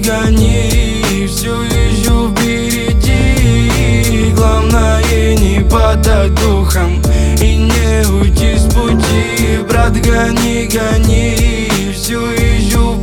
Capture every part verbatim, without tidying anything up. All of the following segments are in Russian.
гони, все еще впереди. Главное не падать духом и не уйти с пути. Брат, гони, гони, все еще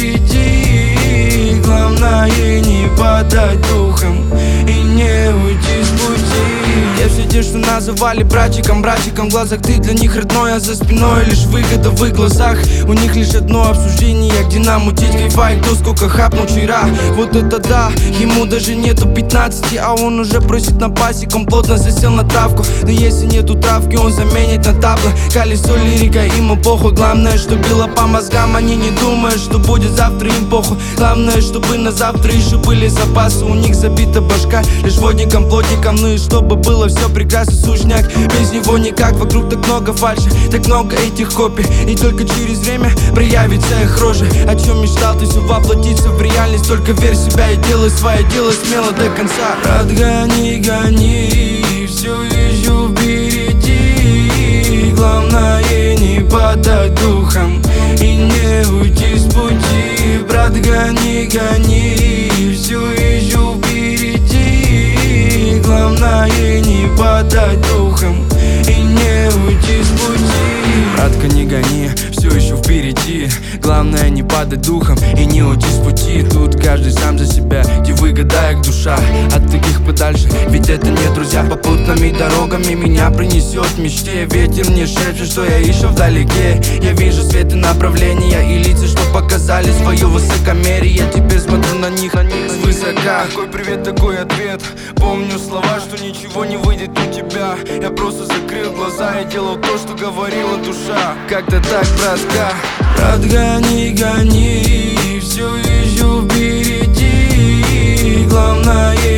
впереди. Главное не падать духом и не уйти с пути. Я все те, что называли братчиком, братчиком в глазах ты для них родной, а за спиной лишь выгода в их глазах. У них лишь одно обсуждение, где нам мутить кайфа и кто сколько хапнул вчера. Вот это да, ему даже нету пятнадцати, а он уже просит на пасек, он плотно засел на травку. Но если нету травки, он заменит на табло. Колесо лирика, ему похуй, главное, что било по мозгам. Они не думают, что будет завтра, им похуй. Главное, чтобы на завтра еще были запасы. У них забита башка лишь водником, плотником. Ну и чтобы было все прекрасно, сушняк. Без него никак, вокруг так много фальши, так много этих копий. И только через время проявится их рожи. О чем мечтал, ты все воплотится в реальность. Только верь в себя и делай свое дело смело до конца. Брат, гони, гони, все еще впереди. Главное не падать духом и не уйти с пути. Брат, гони, гони, все еще впереди. Главное не падать духом и не уйти с пути. Братка, не гони, все еще впереди. Главное не падать духом и не уйти с пути. Тут каждый сам за себя, где выгода их душа. От таких подальше, ведь это не друзья. Попутными дорогами меня принесет в мечте. Ветер мне шепчет, что я еще вдалеке. Я вижу свет и направления и лица, что показали свое высокомерие. Я теперь смотрю на них, на них свысока. Какой привет, такой ответ. Помню слова, что ничего не выйдет у тебя. Я просто закрыл глаза и делал то, что говорила душа. Как-то так, братка. Брат, гони, гони, все еще впереди. Главное